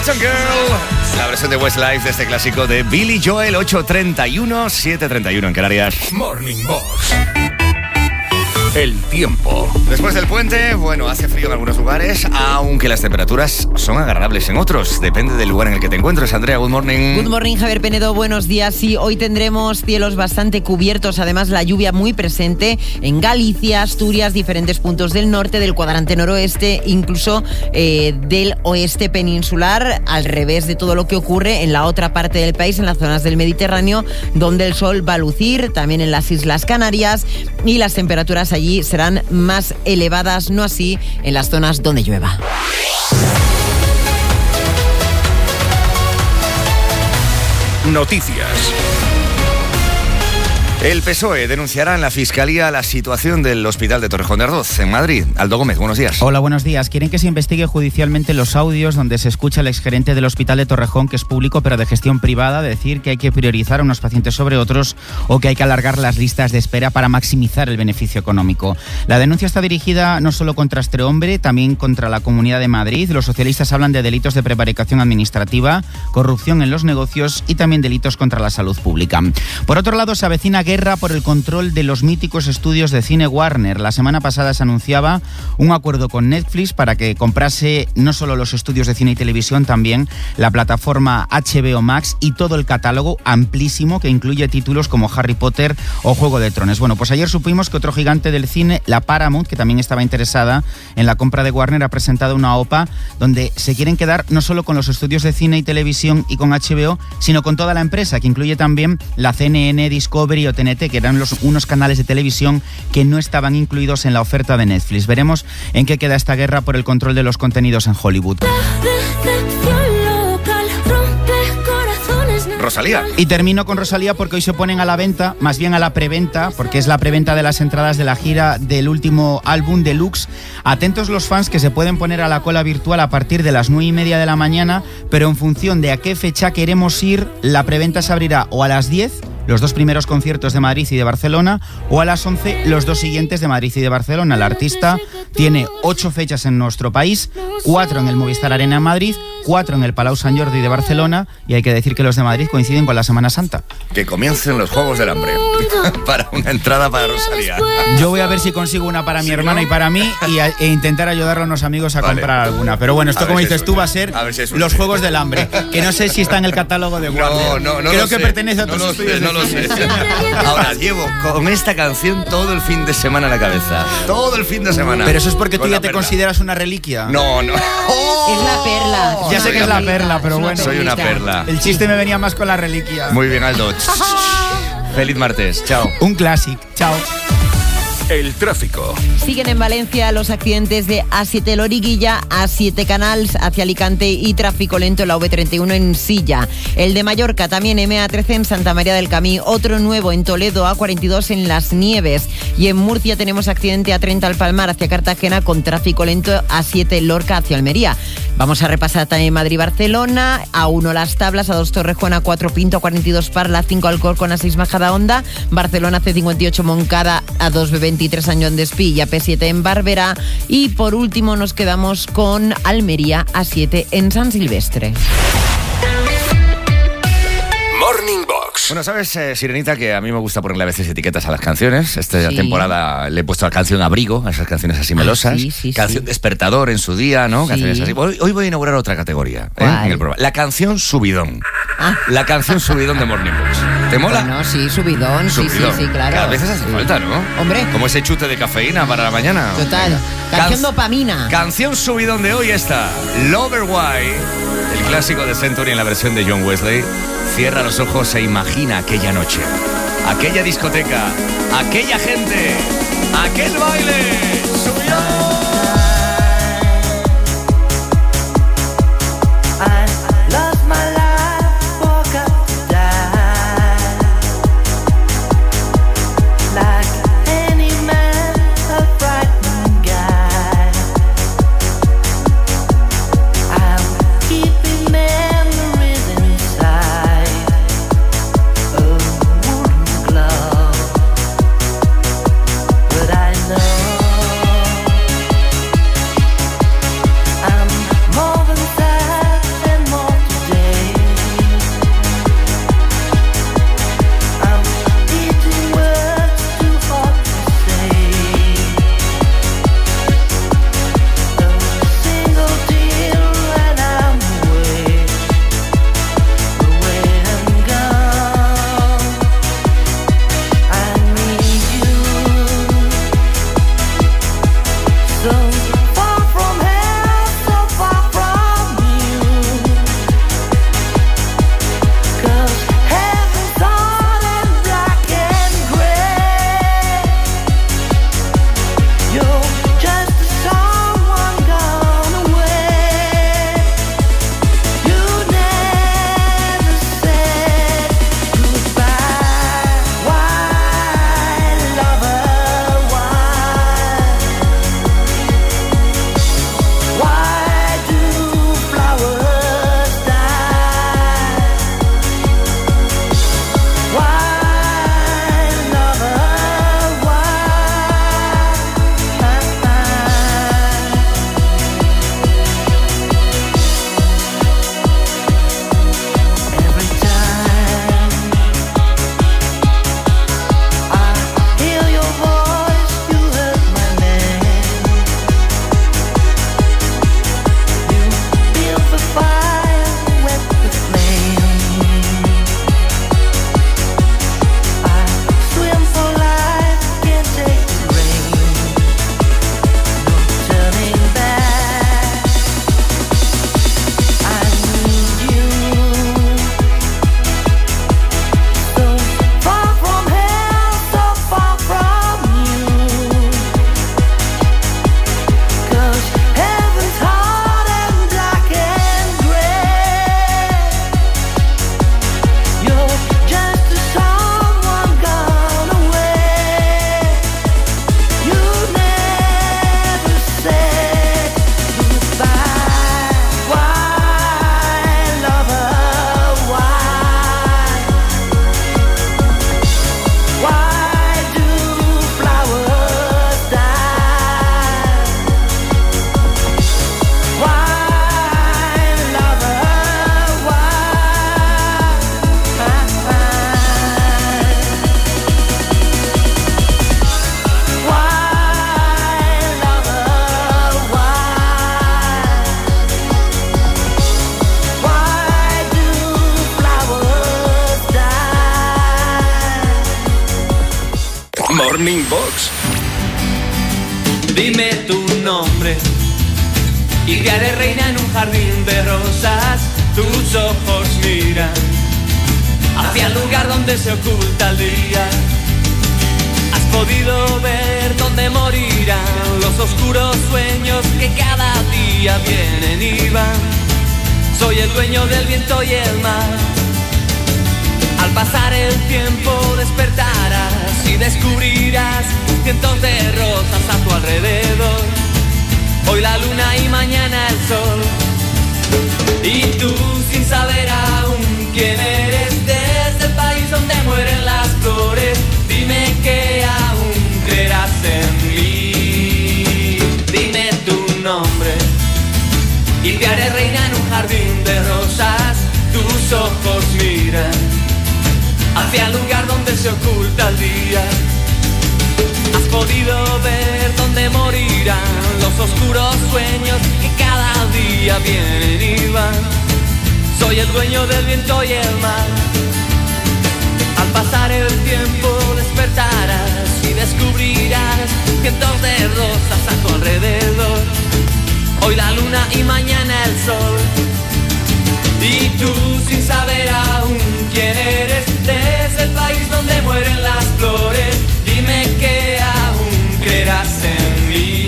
Uptown Girl. La versión de Westlife de este clásico de Billy Joel. Ocho treinta y uno, siete treinta y uno en Canarias. Morning Box. El tiempo. Después del puente, bueno, hace frío en algunos lugares, aunque las temperaturas son agradables en otros. Depende del lugar en el que te encuentres. Andrea, good morning. Good morning, Javier Penedo, buenos días. Sí, hoy tendremos cielos bastante cubiertos, además la lluvia muy presente en Galicia, Asturias, diferentes puntos del norte, del cuadrante noroeste, incluso eh, del oeste peninsular, al revés de todo lo que ocurre en la otra parte del país, en las zonas del Mediterráneo, donde el sol va a lucir, también en las Islas Canarias, y las temperaturas allí allí serán más elevadas, no así en las zonas donde llueva. Noticias. El P S O E denunciará en la Fiscalía la situación del Hospital de Torrejón de Ardoz, en Madrid. Aldo Gómez, buenos días. Hola, buenos días. Quieren que se investigue judicialmente los audios donde se escucha al exgerente del Hospital de Torrejón, que es público pero de gestión privada, decir que hay que priorizar a unos pacientes sobre otros o que hay que alargar las listas de espera para maximizar el beneficio económico. La denuncia está dirigida no solo contra este hombre, también contra la Comunidad de Madrid. Los socialistas hablan de delitos de prevaricación administrativa, corrupción en los negocios y también delitos contra la salud pública. Por otro lado, se avecina guerra por el control de los míticos estudios de cine Warner. La semana pasada se anunciaba un acuerdo con Netflix para que comprase no solo los estudios de cine y televisión, también la plataforma H B O Max y todo el catálogo amplísimo que incluye títulos como Harry Potter o Juego de Tronos. Bueno, pues ayer supimos que otro gigante del cine, la Paramount, que también estaba interesada en la compra de Warner, ha presentado una O P A donde se quieren quedar no solo con los estudios de cine y televisión y con H B O, sino con toda la empresa, que incluye también la C N N, Discovery o T N T, que eran los, unos canales de televisión que no estaban incluidos en la oferta de Netflix. Veremos en qué queda esta guerra por el control de los contenidos en Hollywood. Rosalía. Y termino con Rosalía porque hoy se ponen a la venta, más bien a la preventa, porque es la preventa de las entradas de la gira del último álbum Deluxe. Atentos los fans, que se pueden poner a la cola virtual a partir de las nueve y media de la mañana, pero en función de a qué fecha queremos ir, la preventa se abrirá o a las diez, los dos primeros conciertos de Madrid y de Barcelona, o a las once, los dos siguientes de Madrid y de Barcelona. El artista tiene ocho fechas en nuestro país, cuatro en el Movistar Arena en Madrid, cuatro en el Palau Sant Jordi de Barcelona, y hay que decir que los de Madrid coinciden con la Semana Santa. Que comiencen los Juegos del Hambre para una entrada para Rosalía. Yo voy a ver si consigo una para mi ¿Sí, hermana no? y para mí y a, e intentar ayudar a unos amigos a vale. comprar alguna. Pero bueno, esto, como si dices tú, va a ser a si los Juegos del Hambre, que no sé si está en el catálogo de Warner. No, no, no Creo que sé. pertenece a otros no estudios. Sé, no lo sé. Ahora, llevo con esta canción todo el fin de semana en la cabeza. Todo el fin de semana. Pero eso es porque con tú ya te perla. consideras una reliquia. No, no. ¡Oh! Es la perla. Ya sé que es la perla, pero bueno. Soy una perla. El chiste me venía más con la reliquia. Muy bien, Aldo. Feliz martes. Chao. Un clásico. Chao. El tráfico. Siguen en Valencia los accidentes de A siete Loriguilla, A siete Canals hacia Alicante y tráfico lento en la V treinta y uno en Silla. El de Mallorca también M A trece en Santa María del Camí, otro nuevo en Toledo, A cuarenta y dos en Las Nieves. Y en Murcia tenemos accidente A treinta al Palmar hacia Cartagena con tráfico lento, A siete Lorca hacia Almería. Vamos a repasar también Madrid-Barcelona, A uno Las Tablas, A dos Torrejón, A cuatro Pinto, A cuarenta y dos Parla, A cinco Alcorcón, A seis Majadahonda, Barcelona C cincuenta y ocho Moncada, A dos B veintitrés Añón de Espí y A P siete en Bárbara. Y por último nos quedamos con Almería, A siete en San Silvestre. Morning Box. Bueno, sabes, eh, Sirenita, que a mí me gusta ponerle a veces etiquetas a las canciones. Esta sí. temporada le he puesto la canción Abrigo, a esas canciones así melosas. Ah, sí, sí, canción sí. Despertador en su día, ¿no? Sí. Canciones así. Hoy, hoy voy a inaugurar otra categoría ¿eh? en el programa. La canción Subidón. Ah. La canción Subidón de Morning Box. ¿Te mola? Bueno, sí, subidón, subidón. Sí, sí, sí, claro. Que a veces hace falta, ¿no? Hombre. Como ese chute de cafeína para la mañana. Total. Venga. Canción Can- dopamina. Canción Subidón de hoy está Loverboy, el clásico de Century en la versión de John Wesley. Cierra los ojos e imagina aquella noche, aquella discoteca, aquella gente, aquel baile. ¡Subidón! But I know Morning Box. Dime tu nombre y te haré reina en un jardín de rosas. Tus ojos miran hacia el lugar donde se oculta el día. Has podido ver dónde morirán los oscuros sueños que cada día vienen y van. Soy el dueño del viento y el mar. Al pasar el tiempo despertarás y descubrirás cientos de rosas a tu alrededor. Hoy la luna y mañana el sol. Y tú sin saber aún quién eres, desde el país donde mueren las flores, dime que aún creerás en mí. Dime tu nombre y te haré reina en un jardín de rosas. Tus ojos miran hacia el lugar donde se oculta el día. Has podido ver dónde morirán los oscuros sueños que cada día vienen y van. Soy el dueño del viento y el mar. Al pasar el tiempo despertarás y descubrirás cientos de rosas a tu alrededor. Hoy la luna y mañana el sol. Y tú sin saber aún quién eres, desde el país donde mueren las flores, dime que aún creerás en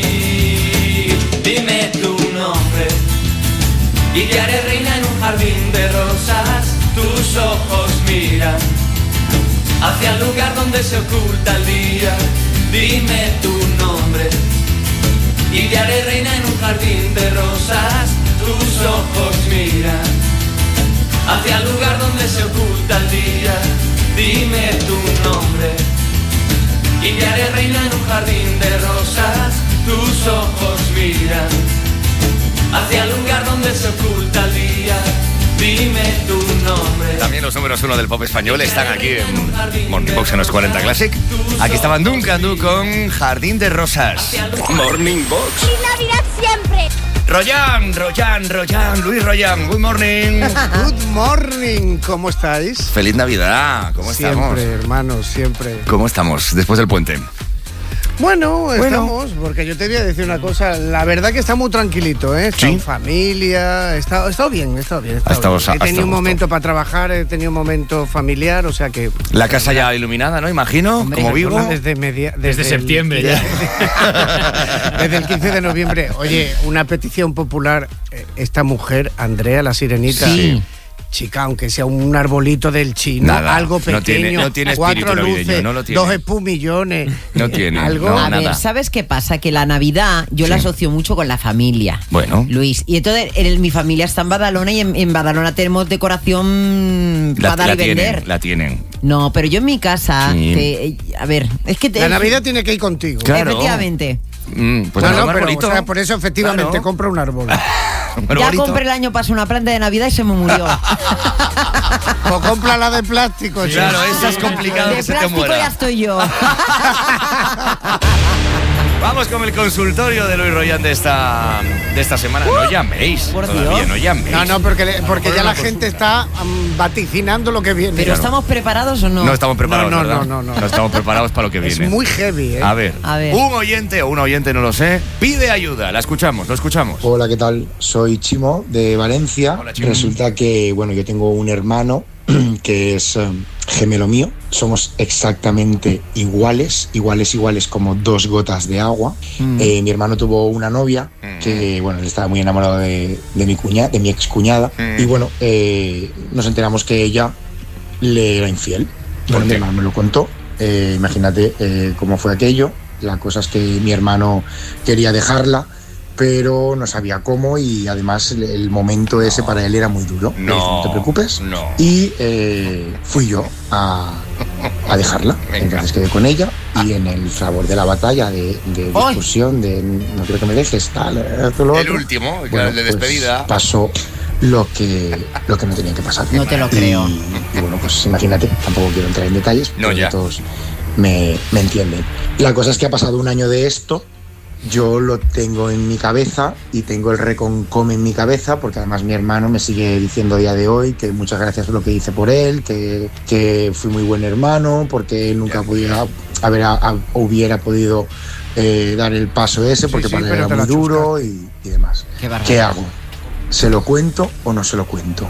mí. Dime tu nombre y te haré reina en un jardín de rosas. Tus ojos miran hacia el lugar donde se oculta el día. Dime tu nombre y te haré reina en un jardín de rosas. Tus ojos miran hacia el lugar donde se oculta el día. Dime tu nombre y te haré reina en un jardín de rosas. Tus ojos miran hacia el lugar donde se oculta el día. Dime tu nombre. También los números uno del pop español están aquí en Morning Box en los cuarenta Classic. Aquí estaban Duncan Du con Jardín de Rosas. Morning Box. ¡Feliz Navidad siempre! Royan, Royan, Royan, Luis Royan, good morning. Good morning, ¿cómo estáis? Feliz Navidad, ¿cómo siempre, estamos? Siempre, hermanos, siempre. ¿Cómo estamos después del puente? Bueno, bueno, estamos, porque yo te voy a decir una cosa, la verdad que está muy tranquilito, ¿eh? Está en familia, he estado, he estado bien, he estado bien. He, estado estado, bien. he tenido un momento para trabajar, he tenido un momento familiar, o sea que... La casa ya iluminada, ¿no? Imagino, hombre, como vivo. Desde, media, desde, desde septiembre el, ya. Desde el quince de noviembre. Oye, una petición popular, esta mujer, Andrea, la sirenita... Sí. Chica, aunque sea un arbolito del chino, nada, algo pequeño, no tiene, no tiene cuatro luces, no lo tiene. dos espumillones. No tiene. Algo. No, a nada. ver, ¿sabes qué pasa? Que la Navidad yo sí. la asocio mucho con la familia. Bueno. Luis. Y entonces en, mi familia está en Badalona y en, en Badalona tenemos decoración la, para dar la y vender. Tienen, la tienen. No, pero yo en mi casa, sí. te, a ver, es que... Te, la Navidad tiene que ir contigo. Claro. Efectivamente. Mm, pues no, no, pero, o sea, por eso efectivamente claro. compra un árbol. Ya compré el año pasado una planta de Navidad y se me murió. O compra la de plástico. Claro, esa es complicado de que se te plástico muera. Ya estoy yo. Vamos con el consultorio de Luis Royan de esta, de esta semana. No llaméis. Por todavía, Dios. No llaméis. No, no, porque, porque ya la gente está um, vaticinando lo que viene. ¿Pero claro. estamos preparados o no? No estamos preparados, no, no, ¿verdad? No, no, no. No estamos preparados para lo que viene. Es muy heavy, ¿eh? A ver, A ver, un oyente o un oyente, no lo sé, pide ayuda. La escuchamos, lo escuchamos. Hola, ¿qué tal? Soy Chimo, de Valencia. Hola, Chimo. Resulta que, bueno, yo tengo un hermano que es um, gemelo mío. Somos exactamente iguales, iguales, iguales como dos gotas de agua. Mm. Eh, mi hermano tuvo una novia que, bueno, él estaba muy enamorado de, de mi cuñada, de mi excuñada. Mm. Y bueno, eh, nos enteramos que ella le era infiel. Bueno, mi hermano me lo contó. Eh, imagínate eh, cómo fue aquello. La cosa es que mi hermano quería dejarla, pero no sabía cómo, y además el, el momento ese no. para él era muy duro. No, no te preocupes. No. Y eh, fui yo a, a dejarla. Venga. Entonces quedé con ella y en el fragor de la batalla, de, de discusión, de no quiero que me dejes, tal, esto, lo el otro. último, bueno, el de despedida. Pues pasó lo que, lo que no tenía que pasar. No te lo creo. Y, y bueno, pues imagínate, tampoco quiero entrar en detalles, no, pero ya. todos me, me entienden. La cosa es que ha pasado un año de esto. Yo lo tengo en mi cabeza y tengo el reconcome en mi cabeza, porque además mi hermano me sigue diciendo a día de hoy que muchas gracias por lo que hice por él, que, que fui muy buen hermano, porque él nunca podía, a ver, a, a, hubiera podido eh, dar el paso ese, porque sí, sí, para él era muy duro y, y demás. Qué, ¿Qué hago? ¿Se lo cuento o no se lo cuento?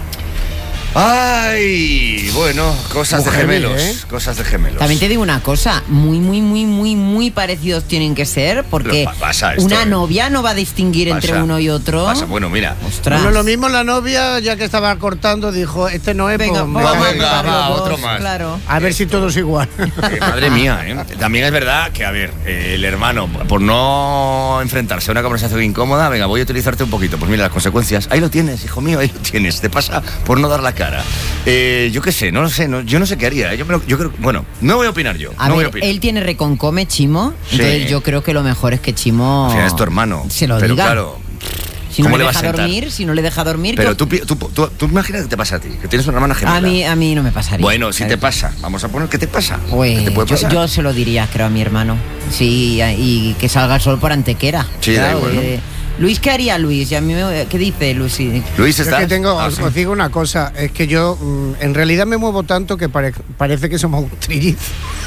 Ay, bueno, cosas Mujer, de gemelos, ¿eh? cosas de gemelos. También te digo una cosa, muy, muy, muy, muy, muy parecidos tienen que ser, porque Pero pasa esto, una ¿eh? novia no va a distinguir Pasa, entre uno y otro. Pasa, bueno, mira. Ostras. Bueno, lo mismo la novia, ya que estaba cortando, dijo, este no es, Venga, pues, vamos me- a venga, cortar va, los dos, otro más. Claro. a ver si todo es igual. Eh, madre mía, ¿eh? También es verdad que, a ver, eh, el hermano, por no enfrentarse a una conversación incómoda, venga, voy a utilizarte un poquito. Pues mira, las consecuencias, ahí lo tienes, hijo mío, ahí lo tienes. Te pasa por no dar la cara. Eh, yo qué sé, no lo sé, no, yo no sé qué haría. Yo, me lo- yo creo, bueno, no voy a opinar yo. A no voy a ver, opinar. él tiene reconcome, Chimo, Sí. entonces yo creo que lo mejor es que Chimo Al final es tu hermano. se lo pero diga. claro, si no ¿cómo le le vas deja a sentar? dormir, si no le deja dormir, Pero que- tú, pi- tú, tú, tú imaginas que te pasa a ti, que tienes una hermana gemela. a mí a mí no me pasaría. Bueno, si ¿sabes? te pasa, vamos a poner que te pasa. Pues ¿Qué te puede yo, pasar? yo se lo diría, creo, a mi hermano. Sí, y que salga el sol por Antequera. Sí, da igual, ¿no? eh, Luis, ¿qué haría Luis? Y a mí me- ¿Qué dice Luis? Sí. Luis, Yo es ¿estás? que tengo, Ah, os, sí. os digo una cosa, es que yo mm, en realidad me muevo tanto que pare- parece que somos un trillizo.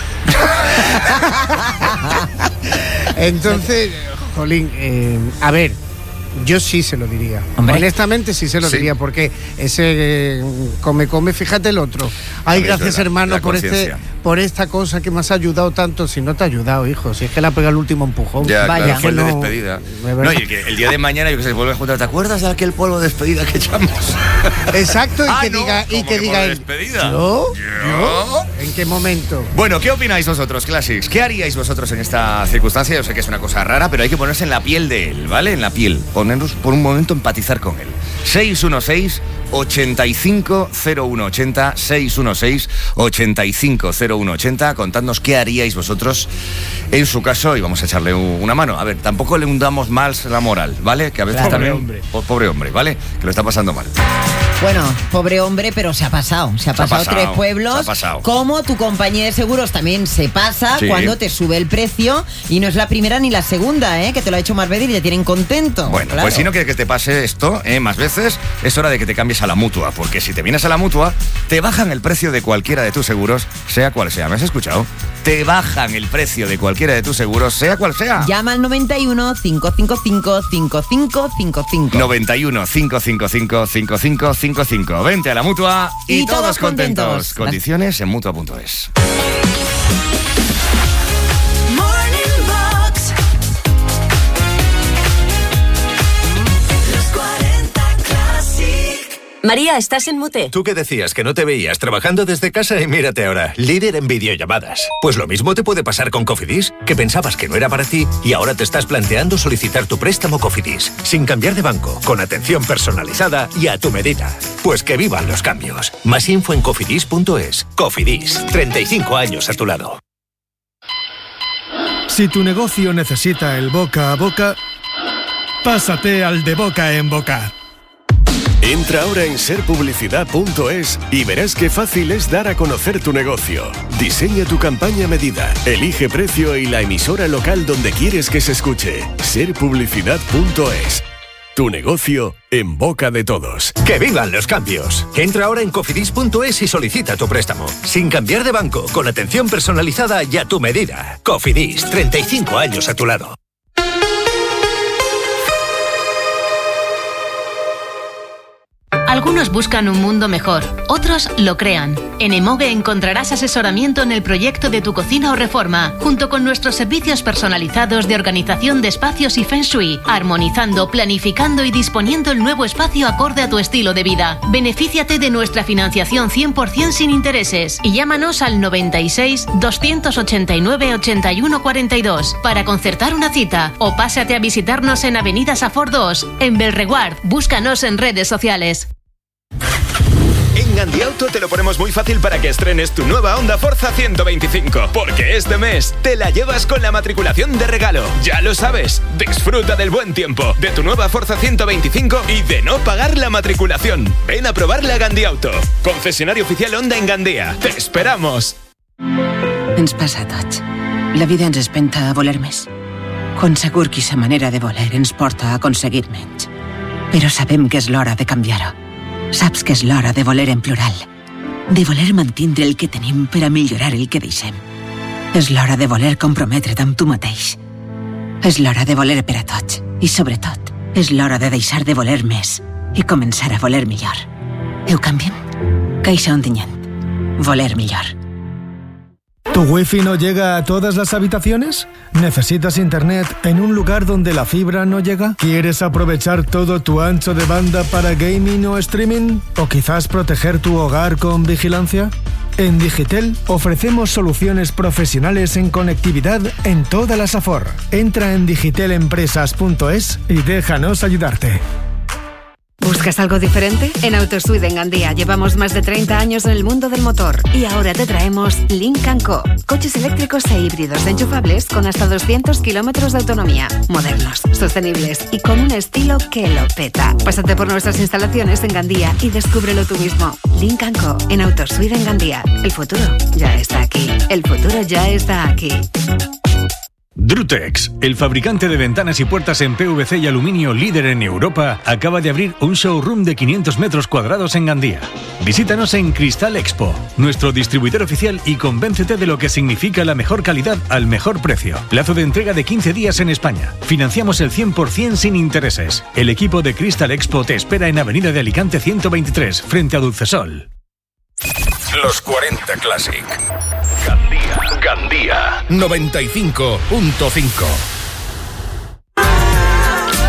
Entonces, jolín, eh, a ver, yo sí se lo diría. Hombre. Honestamente sí se lo Sí. diría, porque ese eh, come, come, fíjate el otro. Ay, Habéis gracias la- hermano la por este, conciencia. por esta cosa que me has ayudado tanto. Si no te ha ayudado, hijo, si es que le ha pegado el último empujón. Ya, Vaya. claro, fue el de No, despedida. de verdad. No, y que el día de mañana, yo que sé, se vuelve a juntar. ¿Te acuerdas de aquel polvo de despedida que echamos? Exacto, y Ah, que no, diga, y ¿cómo que que diga por él, despedida? ¿Yo? ¿Yo? ¿En qué momento? Bueno, ¿qué opináis vosotros, Classics? ¿Qué haríais vosotros en esta circunstancia? Yo sé que es una cosa rara, pero hay que ponerse en la piel de él, ¿vale? En la piel. Ponernos por un momento, empatizar con él. seis uno seis, ocho cinco cero uno ocho cero, seis uno seis, ocho cinco cero uno ocho cero. Contadnos qué haríais vosotros en su caso y vamos a echarle un- una mano. A ver, tampoco le hundamos más la moral, ¿vale? Que a veces Claro. también... Pobre hombre. po- Pobre hombre, ¿vale? Que lo está pasando mal. Bueno, pobre hombre, pero se ha pasado. Se ha Se ha pasado, pasado, tres pueblos. se ha pasado. Como tu compañía de seguros también se pasa Sí. cuando te sube el precio. Y no es la primera ni la segunda, ¿eh? Que te lo ha hecho más veces y te tienen contento. Bueno, Claro. pues si no quieres que te pase esto eh, más veces, es hora de que te cambies a la Mutua, porque si te vienes a la Mutua, te bajan el precio de cualquiera de tus seguros, sea cual sea. ¿Me has escuchado? Te bajan el precio de cualquiera de tus seguros, sea cual sea. Llama al noventa y uno, cinco cinco cinco, cinco cinco cinco cinco. noventa y uno, cinco cinco cinco, cinco cinco cinco cinco. Vente a la Mutua y, Y todos contentos. Condiciones en Mutua punto es. Morning Box. Los cuarenta Classic. María, ¿estás en mute? Tú que decías que no te veías trabajando desde casa y mírate ahora, líder en videollamadas. Pues lo mismo te puede pasar con Cofidis, que pensabas que no era para ti y ahora te estás planteando solicitar tu préstamo Cofidis, sin cambiar de banco, con atención personalizada y a tu medida. Pues que vivan los cambios. Más info en cofidis punto es. Cofidis, treinta y cinco años a tu lado. Si tu negocio necesita el boca a boca, pásate al de boca en boca. Entra ahora en ser publicidad punto es y verás qué fácil es dar a conocer tu negocio. Diseña tu campaña a medida, elige precio y la emisora local donde quieres que se escuche. ser publicidad punto es. Tu negocio en boca de todos. ¡Que vivan los cambios! Entra ahora en cofidis punto es y solicita tu préstamo. Sin cambiar de banco, con atención personalizada y a tu medida. Cofidis, treinta y cinco años a tu lado. Algunos buscan un mundo mejor, otros lo crean. En Emoge encontrarás asesoramiento en el proyecto de tu cocina o reforma, junto con nuestros servicios personalizados de organización de espacios y Feng Shui, armonizando, planificando y disponiendo el nuevo espacio acorde a tu estilo de vida. Benefíciate de nuestra financiación cien por ciento sin intereses y llámanos al noventa y seis, doscientos ochenta y nueve, ochenta y uno cuarenta y dos para concertar una cita o pásate a visitarnos en Avenida Safor dos, en Belreguard. Búscanos en redes sociales. En Gandiauto te lo ponemos muy fácil para que estrenes tu nueva Honda Forza ciento veinticinco, porque este mes te la llevas con la matriculación de regalo. Ya lo sabes, disfruta del buen tiempo, de tu nueva Forza ciento veinticinco y de no pagar la matriculación. Ven a probarla a Gandiauto, concesionario oficial Honda en Gandia. ¡Te esperamos! Ens passa a tots. La vida ens espenta a voler més. Quan segur que sa manera de voler ens porta a aconseguir menys. Però sabem que és l'hora de canviar-ho. Saps que és l'hora de voler en plural. De voler mantindre el que tenim per a millorar el que deixem. És l'hora de voler comprometre't amb tu mateix. És l'hora de voler per a tots. I, sobretot, és l'hora de deixar de voler més i començar a voler millor. Ho canviem? Caixa Ontinyent. Voler millor. ¿Tu wifi no llega a todas las habitaciones? ¿Necesitas internet en un lugar donde la fibra no llega? ¿Quieres aprovechar todo tu ancho de banda para gaming o streaming? ¿O quizás proteger tu hogar con vigilancia? En Digitel ofrecemos soluciones profesionales en conectividad en toda la Safor. Entra en digitelempresas punto es y déjanos ayudarte. ¿Buscas algo diferente? En Autosuite en Gandía llevamos más de treinta años en el mundo del motor y ahora te traemos Lynk and Co. Coches eléctricos e híbridos enchufables con hasta doscientos kilómetros de autonomía, modernos, sostenibles y con un estilo que lo peta. Pásate por nuestras instalaciones en Gandía y descúbrelo tú mismo. Lynk and Co. en Autosuite en Gandía. El futuro ya está aquí. El futuro ya está aquí. Drutex, el fabricante de ventanas y puertas en P V C y aluminio líder en Europa, acaba de abrir un showroom de quinientos metros cuadrados en Gandía. Visítanos en Cristal Expo, nuestro distribuidor oficial, y convéncete de lo que significa la mejor calidad al mejor precio. Plazo de entrega de quince días en España. Financiamos el cien por ciento sin intereses. El equipo de Cristal Expo te espera en Avenida de Alicante ciento veintitrés, frente a Dulcesol. Los cuarenta Classic. Gandía. Gandía. noventa y cinco punto cinco.